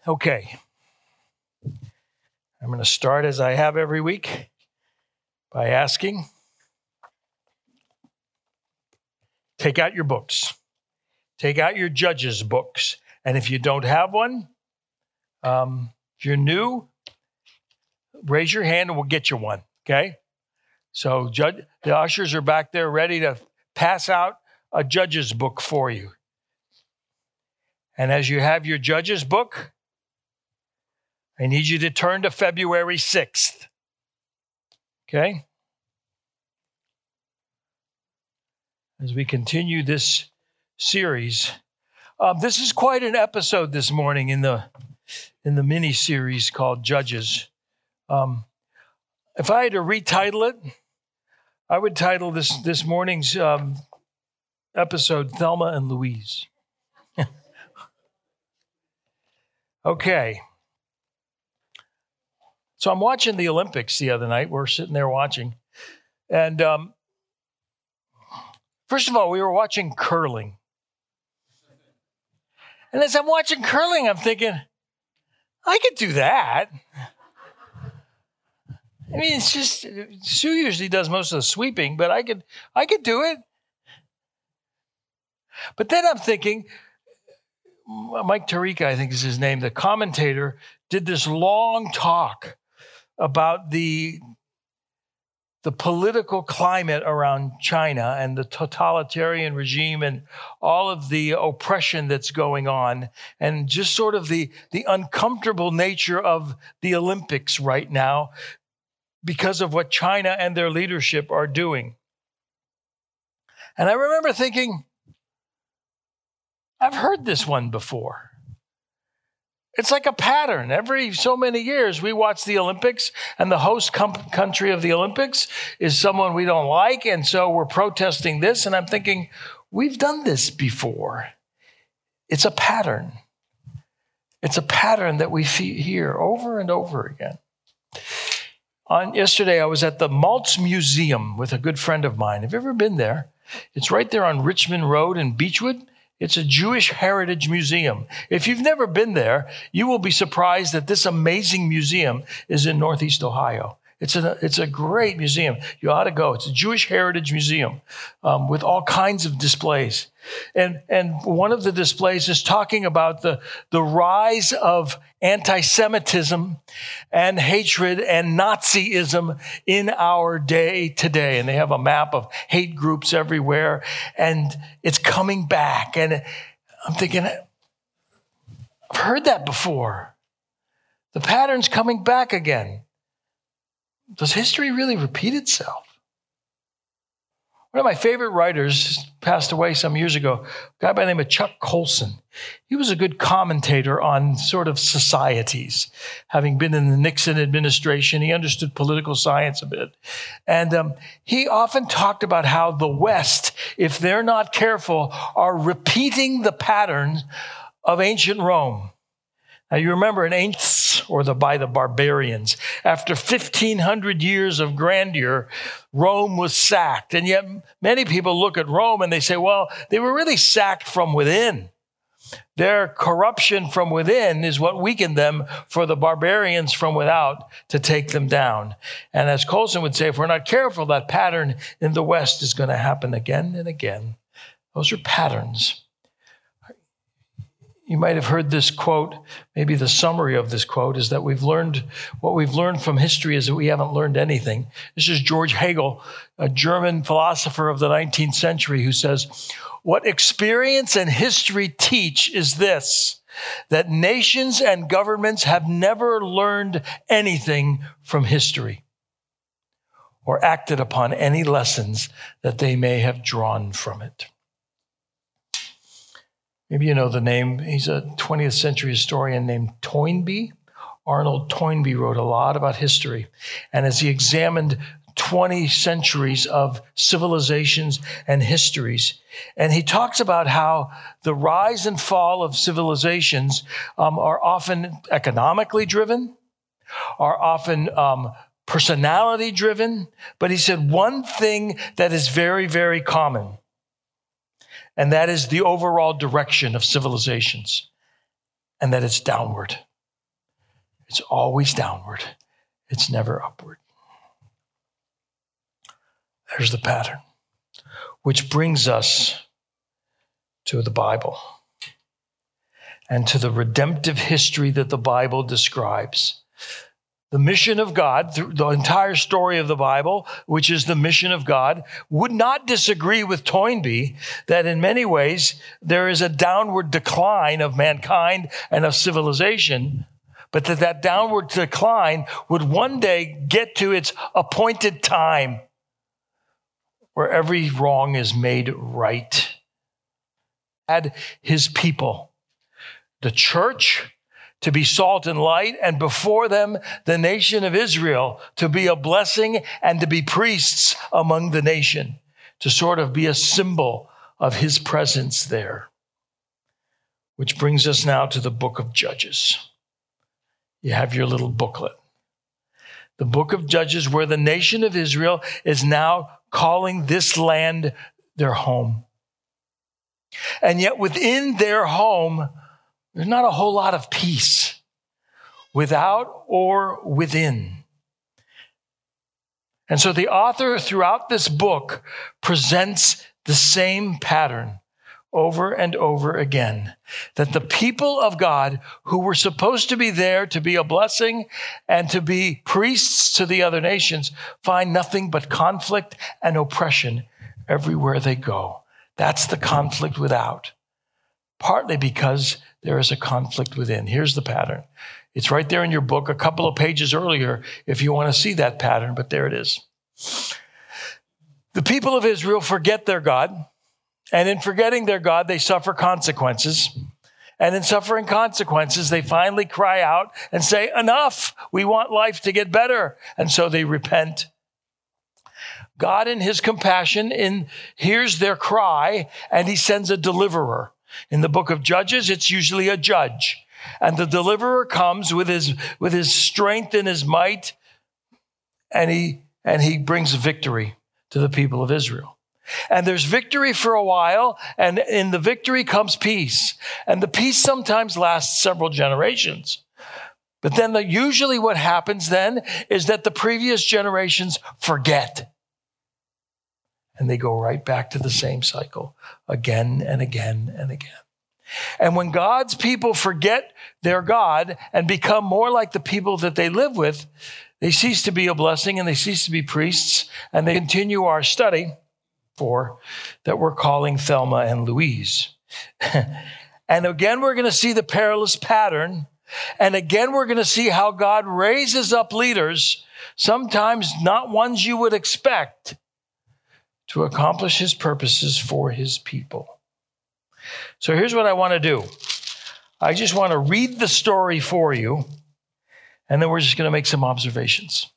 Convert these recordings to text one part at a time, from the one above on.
Okay. I'm going to start as I have every week by asking, take out your books. Take out your Judges books. And if you don't have one, if you're new, raise your hand and we'll get you one, okay? So the ushers are back there ready to pass out a Judges book for you. And as you have your Judges book, I need you to turn to February 6th, okay? As we continue this series, this is quite an episode this morning in the mini series called Judges. If I had to retitle it, I would title this morning's episode Thelma and Louise. Okay. So I'm watching the Olympics the other night. We're sitting there watching. And first of all, we were watching curling. And as I'm watching curling, I'm thinking, I could do that. I mean, it's just, Sue usually does most of the sweeping, but I could do it. But then I'm thinking, Mike Tirica, I think is his name, the commentator, did this long talk about the political climate around China and the totalitarian regime and all of the oppression that's going on and just sort of the uncomfortable nature of the Olympics right now because of what China and their leadership are doing. And I remember thinking, I've heard this one before. It's like a pattern. Every so many years, we watch the Olympics, and the host country of the Olympics is someone we don't like, and so we're protesting this, and I'm thinking, we've done this before. It's a pattern. It's a pattern that we hear over and over again. Yesterday, I was at the Maltz Museum with a good friend of mine. Have you ever been there? It's right there on Richmond Road in Beechwood. It's a Jewish heritage museum. If you've never been there, you will be surprised that this amazing museum is in Northeast Ohio. It's a great museum. You ought to go. It's a Jewish heritage museum with all kinds of displays. And one of the displays is talking about the rise of anti-Semitism and hatred and Nazism in our day today. And they have a map of hate groups everywhere, and it's coming back. And I'm thinking, I've heard that before. The pattern's coming back again. Does history really repeat itself? One of my favorite writers passed away some years ago, a guy by the name of Chuck Colson. He was a good commentator on sort of societies. Having been in the Nixon administration, he understood political science a bit. And he often talked about how the West, if they're not careful, are repeating the patterns of ancient Rome. Now, you remember by the barbarians. After 1,500 years of grandeur, Rome was sacked. And yet many people look at Rome and they say, well, they were really sacked from within. Their corruption from within is what weakened them for the barbarians from without to take them down. And as Colson would say, if we're not careful, that pattern in the West is going to happen again and again. Those are patterns. You might have heard this quote. Maybe the summary of this quote is that what we've learned from history is that we haven't learned anything. This is George Hegel, a German philosopher of the 19th century, who says, what experience and history teach is this, that nations and governments have never learned anything from history or acted upon any lessons that they may have drawn from it. Maybe you know the name. He's a 20th century historian named Toynbee. Arnold Toynbee wrote a lot about history. And as he examined 20 centuries of civilizations and histories, and he talks about how the rise and fall of civilizations are often economically driven, are often personality driven. But he said one thing that is very, very common, and that is the overall direction of civilizations, and that it's downward. It's always downward. It's never upward. There's the pattern, which brings us to the Bible and to the redemptive history that the Bible describes. The mission of God, through the entire story of the Bible, which is the mission of God, would not disagree with Toynbee that in many ways there is a downward decline of mankind and of civilization, but that downward decline would one day get to its appointed time where every wrong is made right. Had his people, the church, to be salt and light, and before them, the nation of Israel, to be a blessing and to be priests among the nation, to sort of be a symbol of his presence there. Which brings us now to the book of Judges. You have your little booklet. The book of Judges, where the nation of Israel is now calling this land their home. And yet within their home, there's not a whole lot of peace, without or within. And so the author throughout this book presents the same pattern over and over again, that the people of God who were supposed to be there to be a blessing and to be priests to the other nations find nothing but conflict and oppression everywhere they go. That's the conflict without, partly because there is a conflict within. Here's the pattern. It's right there in your book, a couple of pages earlier, if you want to see that pattern, but there it is. The people of Israel forget their God, and in forgetting their God, they suffer consequences. And in suffering consequences, they finally cry out and say, enough, we want life to get better. And so they repent. God in his compassion hears their cry, and he sends a deliverer. In the book of Judges, it's usually a judge. And the deliverer comes with his strength and his might, and he brings victory to the people of Israel. And there's victory for a while, and in the victory comes peace. And the peace sometimes lasts several generations. But then usually what happens then is that the previous generations forget. And they go right back to the same cycle again and again and again. And when God's people forget their God and become more like the people that they live with, they cease to be a blessing and they cease to be priests, and they continue our study that we're calling Thelma and Louise. And again, we're going to see the perilous pattern. And again, we're going to see how God raises up leaders, sometimes not ones you would expect, to accomplish his purposes for his people. So here's what I want to do. I just want to read the story for you, and then we're just going to make some observations.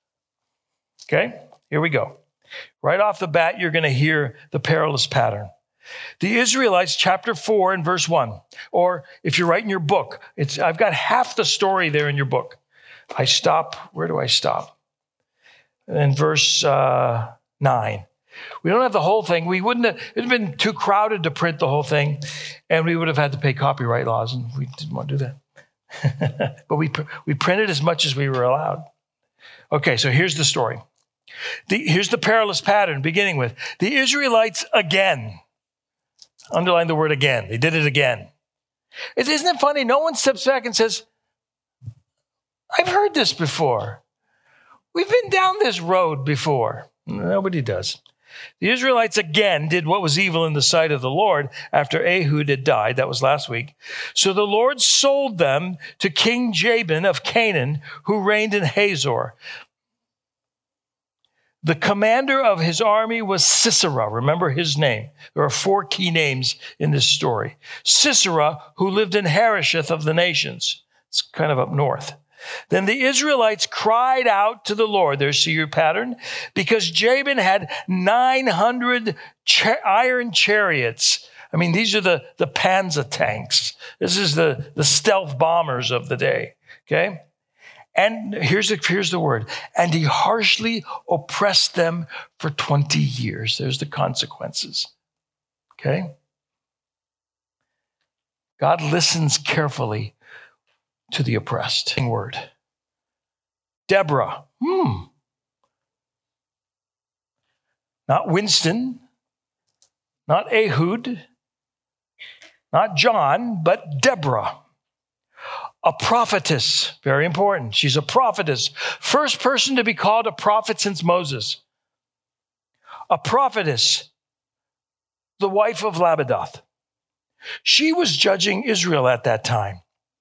Okay? Here we go. Right off the bat, you're going to hear the perilous pattern. The Israelites, chapter 4 and verse 1. Or if you're writing your book, I've got half the story there in your book. Where do I stop? In verse 9. We don't have the whole thing. It'd have been too crowded to print the whole thing, and we would have had to pay copyright laws, and we didn't want to do that. But we printed as much as we were allowed. Okay, so here's the story. Here's the perilous pattern, beginning with the Israelites again. Underline the word again. They did it again. Isn't it funny? No one steps back and says, I've heard this before. We've been down this road before. Nobody does. The Israelites again did what was evil in the sight of the Lord after Ehud had died. That was last week. So the Lord sold them to King Jabin of Canaan, who reigned in Hazor. The commander of his army was Sisera. Remember his name. There are 4 key names in this story. Sisera, who lived in Harosheth of the nations. It's kind of up north. Then the Israelites cried out to the Lord. There's your pattern. Because Jabin had 900 iron chariots. I mean, these are the Panzer tanks. This is the stealth bombers of the day. Okay? And here's the word. And he harshly oppressed them for 20 years. There's the consequences. Okay? God listens carefully to the oppressed. Word. Deborah. Not Winston, not Ehud, not John, but Deborah. A prophetess, very important. She's a prophetess. First person to be called a prophet since Moses. A prophetess, the wife of Labadoth. She was judging Israel at that time.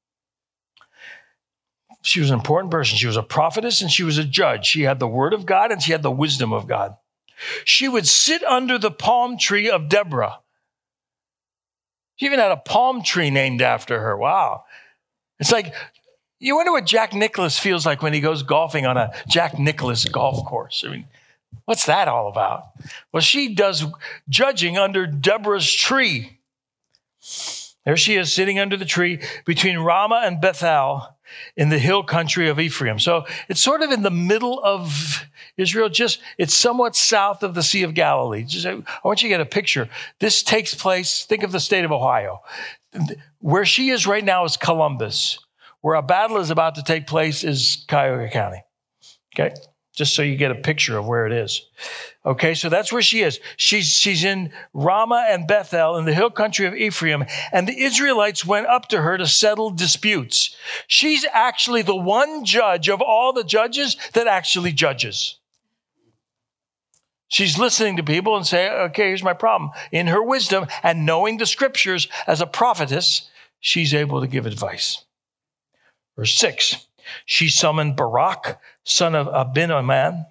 She was an important person. She was a prophetess and she was a judge. She had the word of God and she had the wisdom of God. She would sit under the palm tree of Deborah. She even had a palm tree named after her. Wow. It's like, you wonder what Jack Nicklaus feels like when he goes golfing on a Jack Nicklaus golf course. I mean, what's that all about? Well, she does judging under Deborah's tree. There she is sitting under the tree between Ramah and Bethel in the hill country of Ephraim. So it's sort of in the middle of Israel, it's somewhat south of the Sea of Galilee. I want you to get a picture. This takes place, think of the state of Ohio. Where she is right now is Columbus. Where a battle is about to take place is Cuyahoga County. Okay? Just so you get a picture of where it is. Okay, so that's where she is. She's in Ramah and Bethel in the hill country of Ephraim, and the Israelites went up to her to settle disputes. She's actually the one judge of all the judges that actually judges. She's listening to people and say, okay, here's my problem. In her wisdom and knowing the scriptures as a prophetess, she's able to give advice. Verse 6, she summoned Barak, son of Abinoam,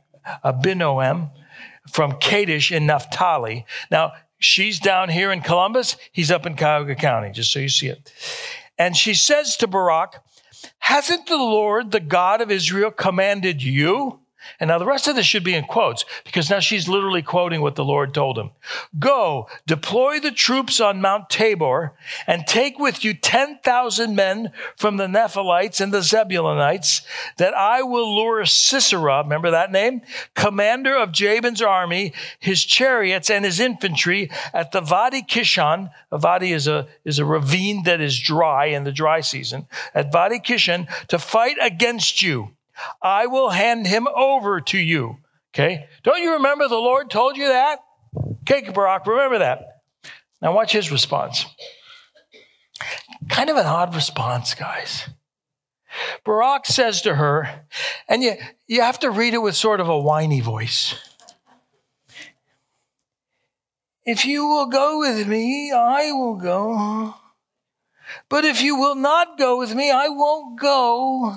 from Kadesh in Naphtali. Now, she's down here in Columbus. He's up in Cuyahoga County, just so you see it. And she says to Barak, hasn't the Lord, the God of Israel, commanded you? And now the rest of this should be in quotes because now she's literally quoting what the Lord told him. Go, deploy the troops on Mount Tabor and take with you 10,000 men from the Nephilites and the Zebulunites that I will lure Sisera, remember that name? Commander of Jabin's army, his chariots and his infantry at the Vadi Kishon. A vadi is a ravine that is dry in the dry season. At Vadi Kishon to fight against you. I will hand him over to you. Okay? Don't you remember the Lord told you that? Okay, Barak, remember that. Now watch his response. Kind of an odd response, guys. Barak says to her, and you have to read it with sort of a whiny voice. If you will go with me, I will go. But if you will not go with me, I won't go.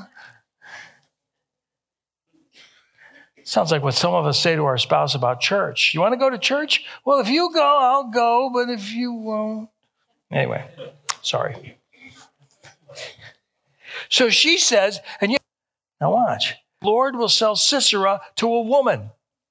Sounds like what some of us say to our spouse about church. You want to go to church? Well, if you go, I'll go, but if you won't. Anyway, sorry. So she says, now watch, Lord will sell Sisera to a woman.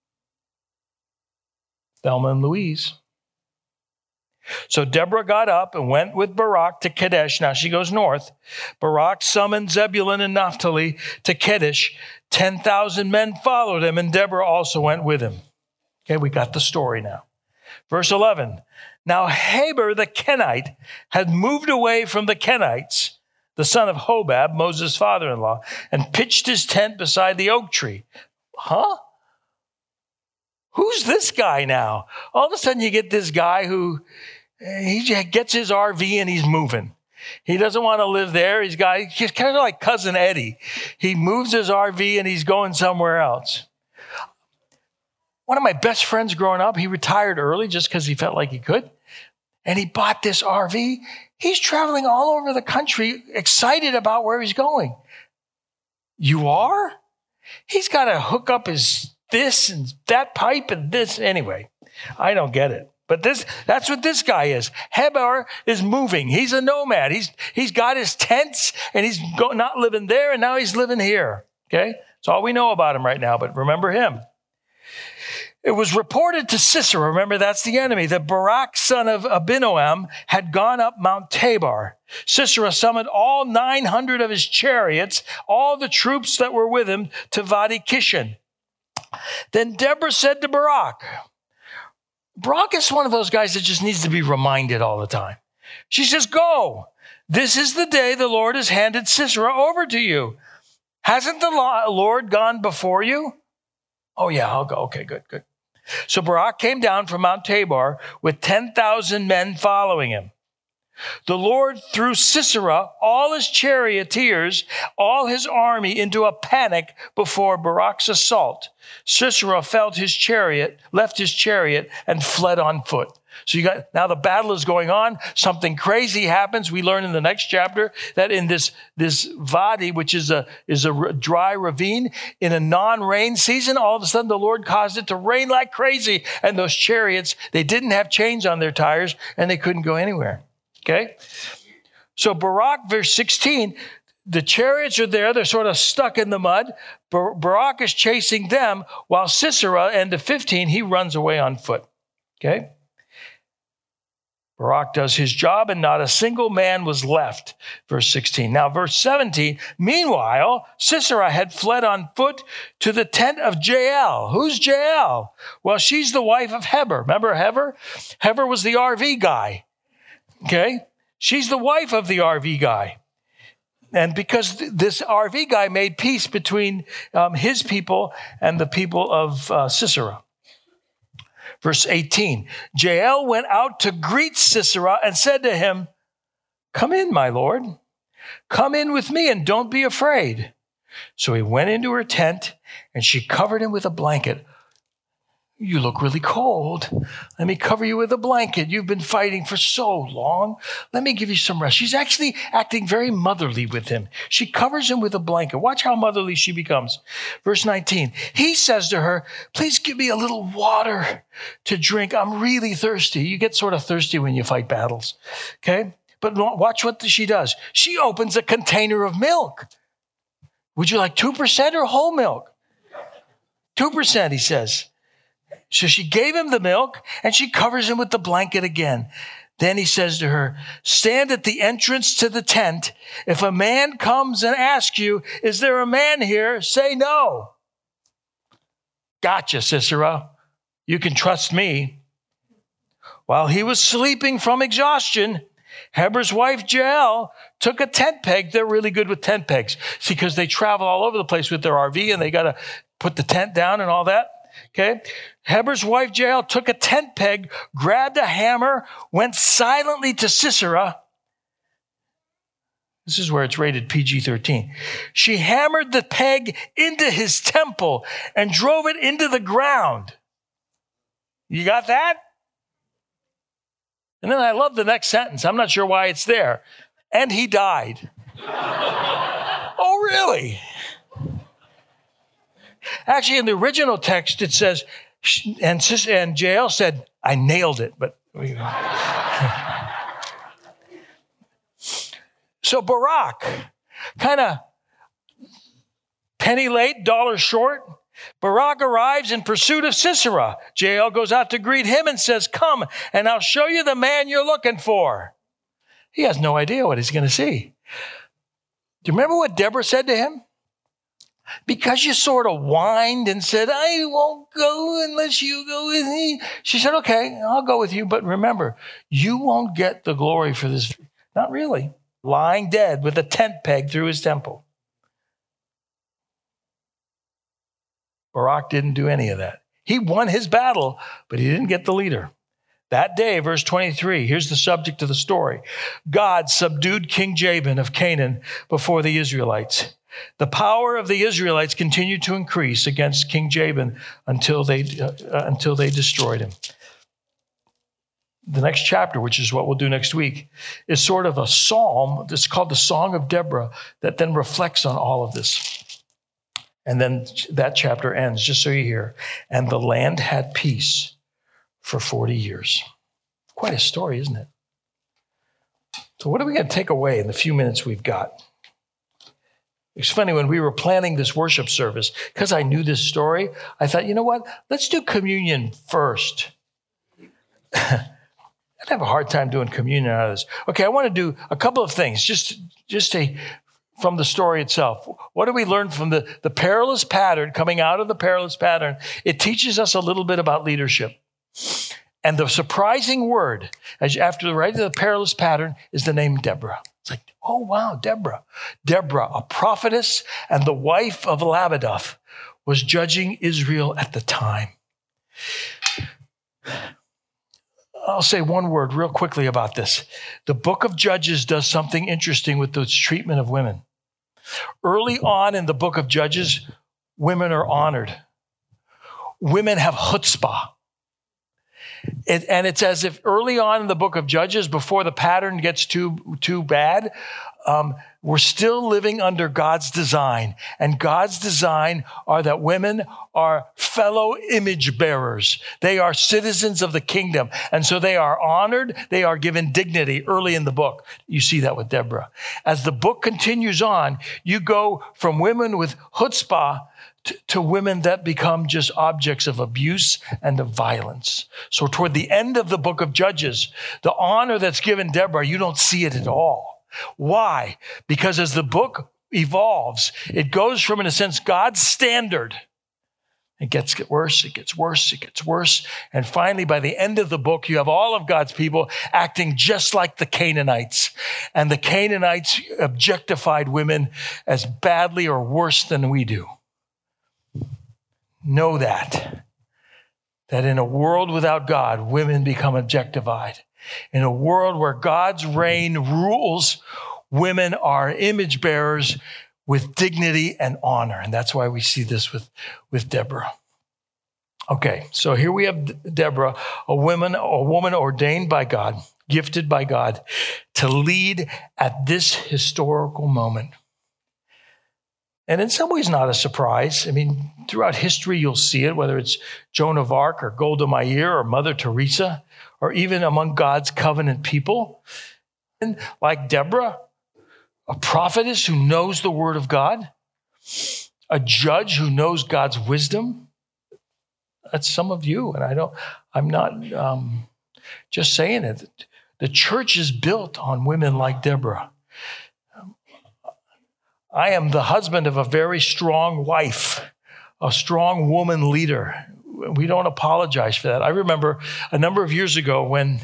Thelma and Louise. So Deborah got up and went with Barak to Kadesh. Now she goes north. Barak summoned Zebulun and Naphtali to Kadesh. 10,000 men followed him, and Deborah also went with him. Okay, we got the story now. Verse 11. Now Heber the Kenite had moved away from the Kenites, the son of Hobab, Moses' father-in-law, and pitched his tent beside the oak tree. Huh? Who's this guy now? All of a sudden you get this guy who he gets his RV and he's moving. He doesn't want to live there. He's kind of like Cousin Eddie. He moves his RV and he's going somewhere else. One of my best friends growing up, he retired early just because he felt like he could. And he bought this RV. He's traveling all over the country, excited about where he's going. You are? He's got to hook up this and that pipe and this. Anyway, I don't get it. But that's what this guy is. Heber is moving. He's a nomad. He's got his tents and he's not living there and now he's living here. Okay? That's all we know about him right now, but remember him. It was reported to Sisera, remember that's the enemy, that Barak, son of Abinoam, had gone up Mount Tabor. Sisera summoned all 900 of his chariots, all the troops that were with him, to Vadi Kishon. Then Deborah said to Barak is one of those guys that just needs to be reminded all the time. She says, go, This is the day the Lord has handed Sisera over to you. Hasn't the Lord gone before you? Oh, yeah, I'll go. Okay, good. So Barak came down from Mount Tabor with 10,000 men following him. The Lord threw Sisera, all his charioteers, all his army into a panic before Barak's assault. Sisera left his chariot, and fled on foot. So now the battle is going on. Something crazy happens. We learn in the next chapter that in this vadi, which is a dry ravine, in a non-rain season, all of a sudden the Lord caused it to rain like crazy. And those chariots, they didn't have chains on their tires and they couldn't go anywhere. Okay? So Barak, verse 16, the chariots are there. They're sort of stuck in the mud. Barak is chasing them while Sisera, end of 15, he runs away on foot. Okay? Barak does his job and not a single man was left. Verse 16. Now, verse 17, meanwhile, Sisera had fled on foot to the tent of Jael. Who's Jael? Well, she's the wife of Heber. Remember Heber? Heber was the RV guy. Okay? She's the wife of the RV guy. And because this RV guy made peace between his people and the people of Sisera. Verse 18, Jael went out to greet Sisera and said to him, come in, my lord. Come in with me and don't be afraid. So he went into her tent and she covered him with a blanket. You look really cold. Let me cover you with a blanket. You've been fighting for so long. Let me give you some rest. She's actually acting very motherly with him. She covers him with a blanket. Watch how motherly she becomes. Verse 19, he says to her, please give me a little water to drink. I'm really thirsty. You get sort of thirsty when you fight battles. Okay? But watch what she does. She opens a container of milk. Would you like 2% or whole milk? 2%, he says. So she gave him the milk and she covers him with the blanket again. Then he says to her, stand at the entrance to the tent. If a man comes and asks you, is there a man here? Say no. Gotcha, Sisera. You can trust me. While he was sleeping from exhaustion, Heber's wife Jael took a tent peg. They're really good with tent pegs. See, because they travel all over the place with their RV and they got to put the tent down and all that. Okay. Heber's wife Jael took a tent peg, grabbed a hammer, went silently to Sisera. This is where it's rated PG-13. She hammered the peg into his temple and drove it into the ground. You got that? And then I love the next sentence. I'm not sure why it's there. And he died. Oh, really? Actually, in the original text, it says, and Jael said, I nailed it. But so Barak, kind of penny late, dollar short. Barak arrives in pursuit of Sisera. Jael goes out to greet him and says, come, and I'll show you the man you're looking for. He has no idea what he's going to see. Do you remember what Deborah said to him? Because you sort of whined and said, I won't go unless you go with me. She said, okay, I'll go with you. But remember, you won't get the glory for this. Not really. Lying dead with a tent peg through his temple. Barak didn't do any of that. He won his battle, but he didn't get the leader. That day, verse 23, here's the subject of the story. God subdued King Jabin of Canaan before the Israelites. The power of the Israelites continued to increase against King Jabin until they destroyed him. The next chapter, which is what we'll do next week, is sort of a psalm. It's called the Song of Deborah that then reflects on all of this. And then that chapter ends, just so you hear. And the land had peace for 40 years. Quite a story, isn't it? So what are we going to take away in the few minutes we've got? It's funny, when we were planning this worship service, because I knew this story, I thought, you know what? Let's do communion first. I'd have a hard time doing communion out of this. Okay, I want to do a couple of things, just from the story itself. What do we learn from the perilous pattern, coming out of the perilous pattern? It teaches us a little bit about leadership. And the surprising word, after the writing of the perilous pattern, is the name Deborah. It's like, oh, wow, Deborah. Deborah, a prophetess and the wife of Lapidoth, was judging Israel at the time. I'll say one word real quickly about this. The book of Judges does something interesting with its treatment of women. Early on in the book of Judges, women are honored. Women have chutzpah. And it's as if early on in the book of Judges, before the pattern gets too bad, we're still living under God's design. And God's design are that women are fellow image bearers. They are citizens of the kingdom. And so they are honored. They are given dignity early in the book. You see that with Deborah. As the book continues on, you go from women with chutzpah to women that become just objects of abuse and of violence. So toward the end of the book of Judges, the honor that's given Deborah, you don't see it at all. Why? Because as the book evolves, it goes from, in a sense, God's standard. It gets worse, it gets worse, it gets worse. And finally, by the end of the book, you have all of God's people acting just like the Canaanites. And the Canaanites objectified women as badly or worse than we do. Know that in a world without God, women become objectified. In a world where God's reign rules, women are image bearers with dignity and honor. And that's why we see this with Deborah. Okay, so here we have Deborah, a woman ordained by God, gifted by God to lead at this historical moment. And in some ways, not a surprise. I mean, throughout history, you'll see it, whether it's Joan of Arc or Golda Meir or Mother Teresa, or even among God's covenant people. And like Deborah, a prophetess who knows the word of God, a judge who knows God's wisdom. That's some of you. And I'm not just saying it. The church is built on women like Deborah. I am the husband of a very strong wife, a strong woman leader. We don't apologize for that. I remember a number of years ago when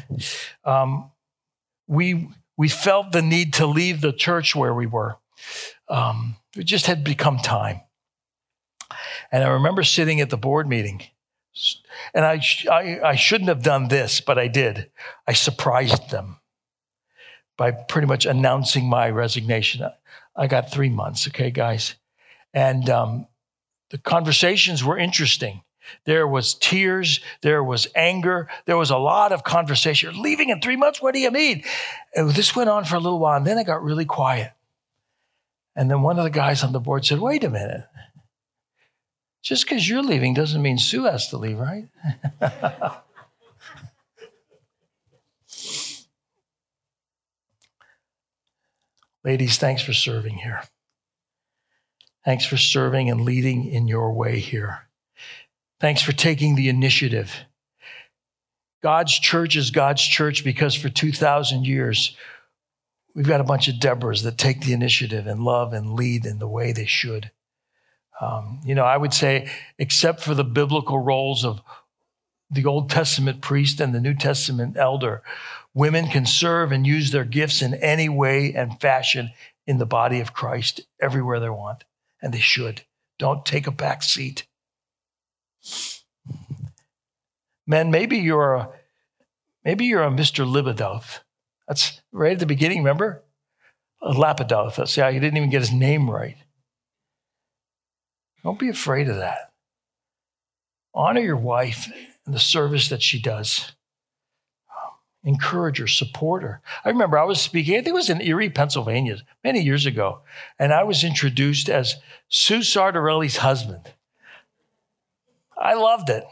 we felt the need to leave the church where we were. It just had become time. And I remember sitting at the board meeting, and I shouldn't have done this, but I did. I surprised them by pretty much announcing my resignation. I got 3 months, okay, guys? And the conversations were interesting. There was tears. There was anger. There was a lot of conversation. You're leaving in 3 months? What do you mean? And this went on for a little while, and then it got really quiet. And then one of the guys on the board said, wait a minute. Just because you're leaving doesn't mean Sue has to leave, right? Ladies, thanks for serving here. Thanks for serving and leading in your way here. Thanks for taking the initiative. God's church is God's church because for 2,000 years, we've got a bunch of Deborahs that take the initiative and love and lead in the way they should. I would say, except for the biblical roles of the Old Testament priest and the New Testament elder, women can serve and use their gifts in any way and fashion in the body of Christ everywhere they want, and they should. Don't take a back seat. Men, maybe you're a Mr. Lapidoth. That's right at the beginning, remember? Lapidoth. See how he didn't even get his name right. Don't be afraid of that. Honor your wife and the service that she does. Encourage her, support her. I remember I was speaking, I think it was in Erie, Pennsylvania, many years ago, and I was introduced as Sue Sartorelli's husband. I loved it.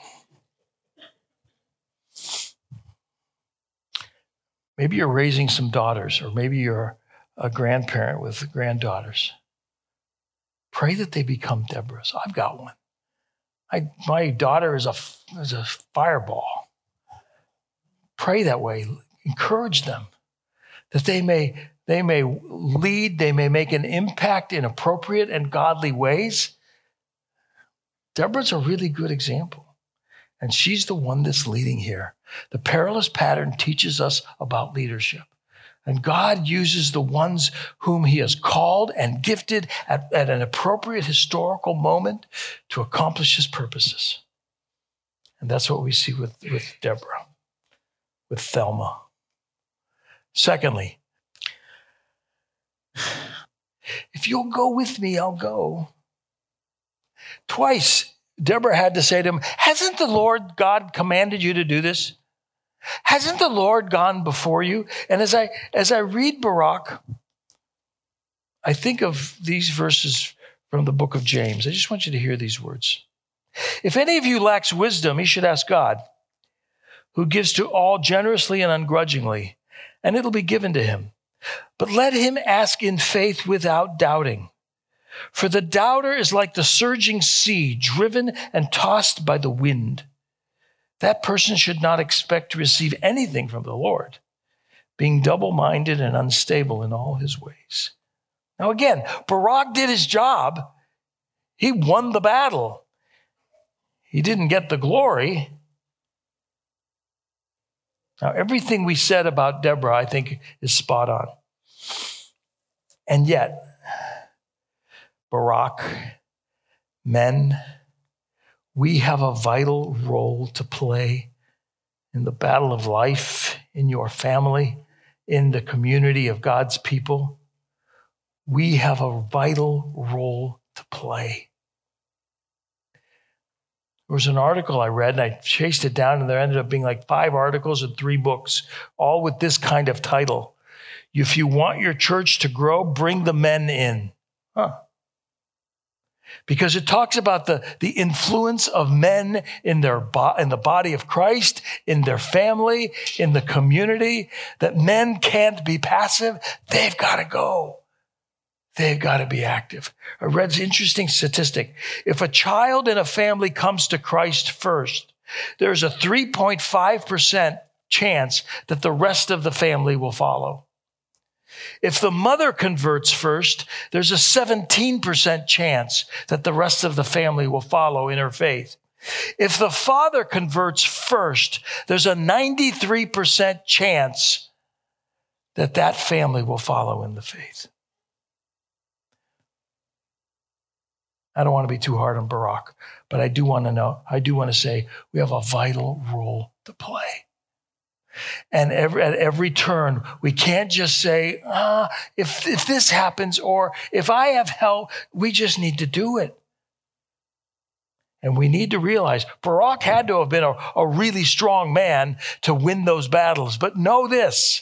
Maybe you're raising some daughters, or maybe you're a grandparent with granddaughters. Pray that they become Deborahs. I've got one. My daughter is a fireball. Pray that way. Encourage them that they may lead, they may make an impact in appropriate and godly ways. Deborah's a really good example. And she's the one that's leading here. The perilous pattern teaches us about leadership. And God uses the ones whom he has called and gifted at an appropriate historical moment to accomplish his purposes. And that's what we see with Deborah, with Thelma. Secondly, if you'll go with me, I'll go. Twice, Deborah had to say to him, hasn't the Lord God commanded you to do this? Hasn't the Lord gone before you? And as I read Barak, I think of these verses from the book of James. I just want you to hear these words. If any of you lacks wisdom, he should ask God, who gives to all generously and ungrudgingly, and it'll be given to him. But let him ask in faith without doubting. For the doubter is like the surging sea, driven and tossed by the wind. That person should not expect to receive anything from the Lord, being double-minded and unstable in all his ways. Now again, Barak did his job. He won the battle. He didn't get the glory. Now, everything we said about Deborah, I think, is spot on. And yet, Barak, men, we have a vital role to play in the battle of life, in your family, in the community of God's people. We have a vital role to play. There was an article I read, and I chased it down, and there ended up being like 5 articles and 3 books, all with this kind of title. If you want your church to grow, bring the men in. Because it talks about the influence of men in in the body of Christ, in their family, in the community, that men can't be passive. They've got to go. They've got to be active. I read an interesting statistic. If a child in a family comes to Christ first, there's a 3.5% chance that the rest of the family will follow. If the mother converts first, there's a 17% chance that the rest of the family will follow in her faith. If the father converts first, there's a 93% chance that that family will follow in the faith. I don't want to be too hard on Barak, but I do want to say we have a vital role to play. And at every turn, we can't just say, if this happens or if I have help, we just need to do it. And we need to realize Barak had to have been a really strong man to win those battles. But know this,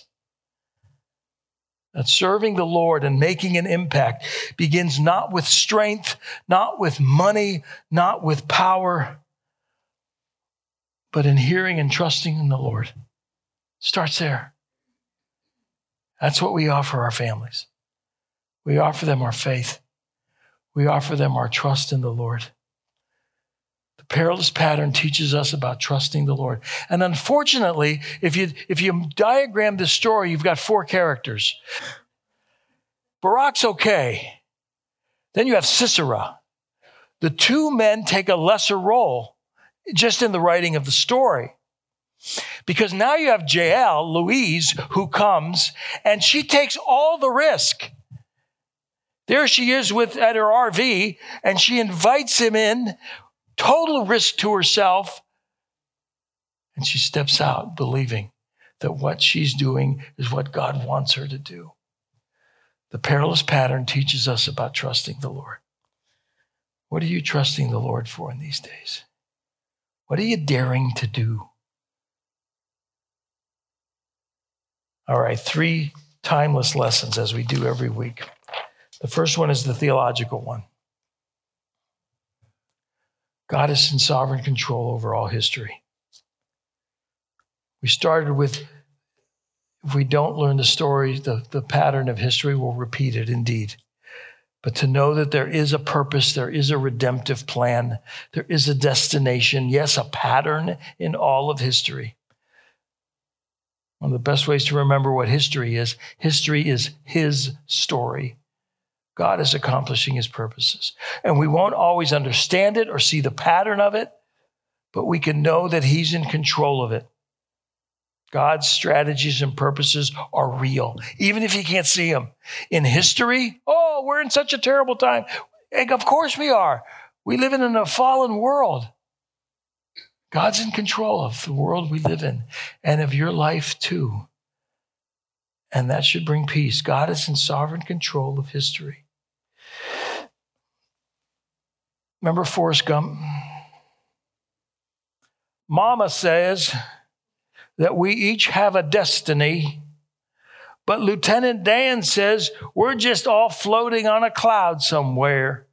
that serving the Lord and making an impact begins not with strength, not with money, not with power, but in hearing and trusting in the Lord. Starts there. That's what we offer our families. We offer them our faith. We offer them our trust in the Lord. The perilous pattern teaches us about trusting the Lord. And unfortunately, if you diagram this story, you've got 4 characters. Barak's okay. Then you have Sisera. The 2 men take a lesser role just in the writing of the story. Because now you have Jael, Louise, who comes, and she takes all the risk. There she is at her RV, and she invites him in, total risk to herself, and she steps out believing that what she's doing is what God wants her to do. The perilous pattern teaches us about trusting the Lord. What are you trusting the Lord for in these days? What are you daring to do? All right, 3 timeless lessons as we do every week. The first one is the theological one. God is in sovereign control over all history. We started with, if we don't learn the story, the pattern of history, we'll repeat it indeed. But to know that there is a purpose, there is a redemptive plan, there is a destination, yes, a pattern in all of history. One of the best ways to remember what history is his story. God is accomplishing his purposes. And we won't always understand it or see the pattern of it, but we can know that he's in control of it. God's strategies and purposes are real, even if you can't see them. In history, oh, we're in such a terrible time. And of course we are. We live in a fallen world. God's in control of the world we live in and of your life too. And that should bring peace. God is in sovereign control of history. Remember Forrest Gump? Mama says that we each have a destiny, but Lieutenant Dan says we're just all floating on a cloud somewhere.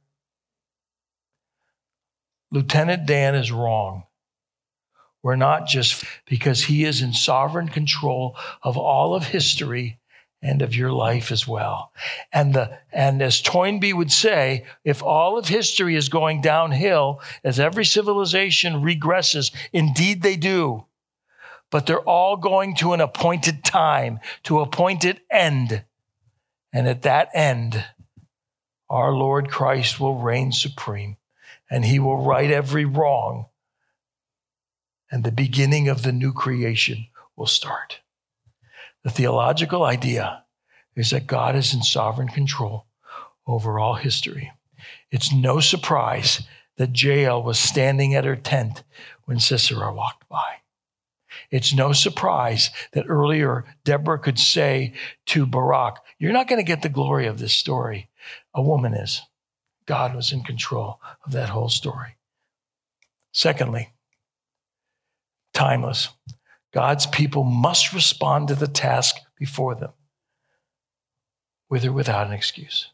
Lieutenant Dan is wrong. We're not just, because he is in sovereign control of all of history and of your life as well. And as Toynbee would say, if all of history is going downhill, as every civilization regresses, indeed they do, but they're all going to an appointed time, to appointed end. And at that end, our Lord Christ will reign supreme, and he will right every wrong, and the beginning of the new creation will start. The theological idea is that God is in sovereign control over all history. It's no surprise that Jael was standing at her tent when Sisera walked by. It's no surprise that earlier Deborah could say to Barak, you're not going to get the glory of this story. A woman is. God was in control of that whole story. Secondly, timeless. God's people must respond to the task before them, with or without an excuse.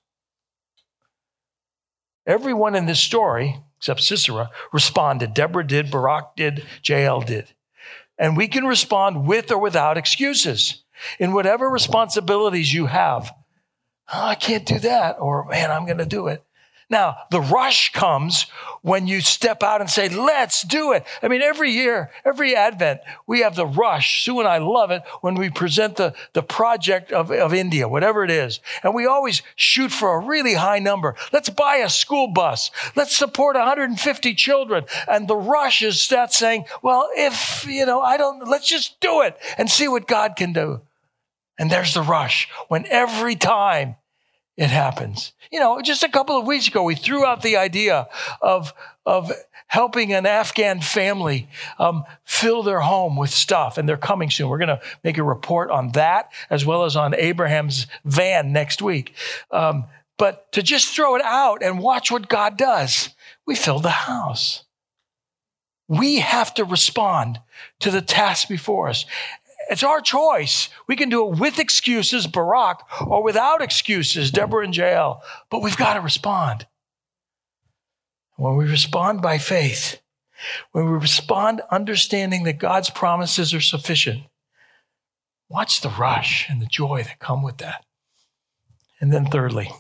Everyone in this story, except Sisera, responded. Deborah did, Barak did, Jael did. And we can respond with or without excuses in whatever responsibilities you have. Oh, I can't do that, or man, I'm going to do it. Now, the rush comes when you step out and say, let's do it. I mean, every year, every Advent, we have the rush. Sue and I love it when we present the project of India, whatever it is. And we always shoot for a really high number. Let's buy a school bus. Let's support 150 children. And the rush is that saying, well, if, let's just do it and see what God can do. And there's the rush when every time it happens. Just a couple of weeks ago, we threw out the idea of helping an Afghan family fill their home with stuff, and they're coming soon. We're going to make a report on that, as well as on Abraham's van next week. But to just throw it out and watch what God does, we filled the house. We have to respond to the task before us. It's our choice. We can do it with excuses, Barak, or without excuses, Deborah and Jael. But we've got to respond. When we respond by faith, when we respond understanding that God's promises are sufficient, watch the rush and the joy that come with that. And then thirdly,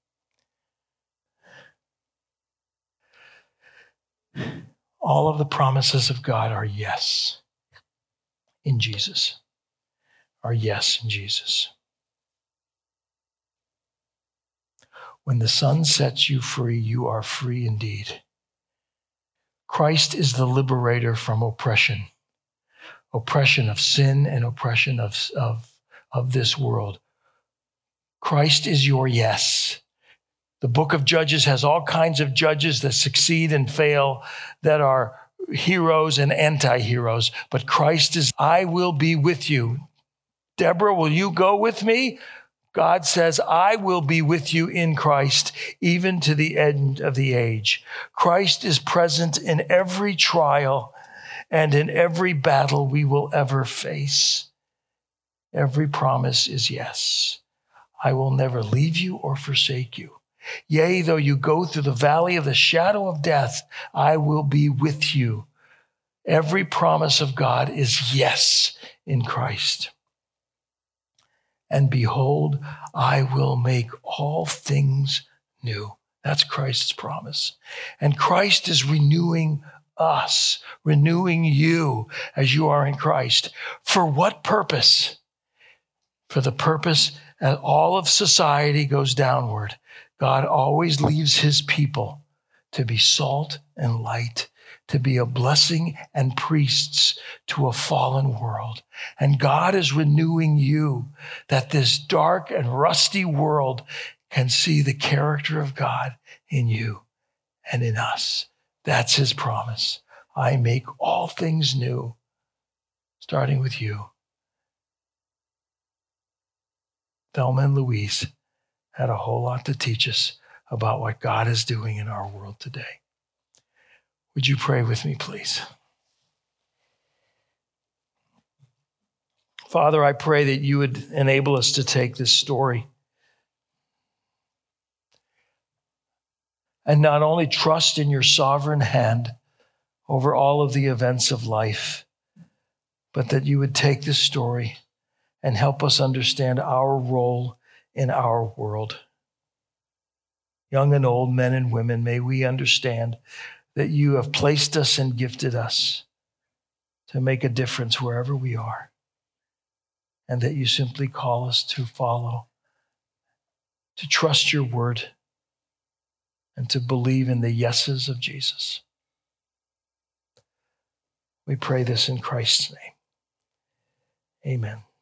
all of the promises of God are yes in Jesus. Are yes in Jesus. When the Son sets you free, you are free indeed. Christ is the liberator from oppression of sin and oppression of this world. Christ is your yes. The book of Judges has all kinds of judges that succeed and fail, that are heroes and anti-heroes. But Christ is, I will be with you. Deborah, will you go with me? God says, I will be with you in Christ, even to the end of the age. Christ is present in every trial and in every battle we will ever face. Every promise is yes. I will never leave you or forsake you. Yea, though you go through the valley of the shadow of death, I will be with you. Every promise of God is yes in Christ. And behold, I will make all things new. That's Christ's promise. And Christ is renewing us, renewing you as you are in Christ. For what purpose? For the purpose that all of society goes downward. God always leaves his people to be salt and light, to be a blessing and priests to a fallen world. And God is renewing you that this dark and rusty world can see the character of God in you and in us. That's his promise. I make all things new, starting with you. Thelma and Louise had a whole lot to teach us about what God is doing in our world today. Would you pray with me, please? Father, I pray that you would enable us to take this story and not only trust in your sovereign hand over all of the events of life, but that you would take this story and help us understand our role in our world. Young and old, men and women, may we understand that you have placed us and gifted us to make a difference wherever we are, and that you simply call us to follow, to trust your word, and to believe in the yeses of Jesus. We pray this in Christ's name. Amen.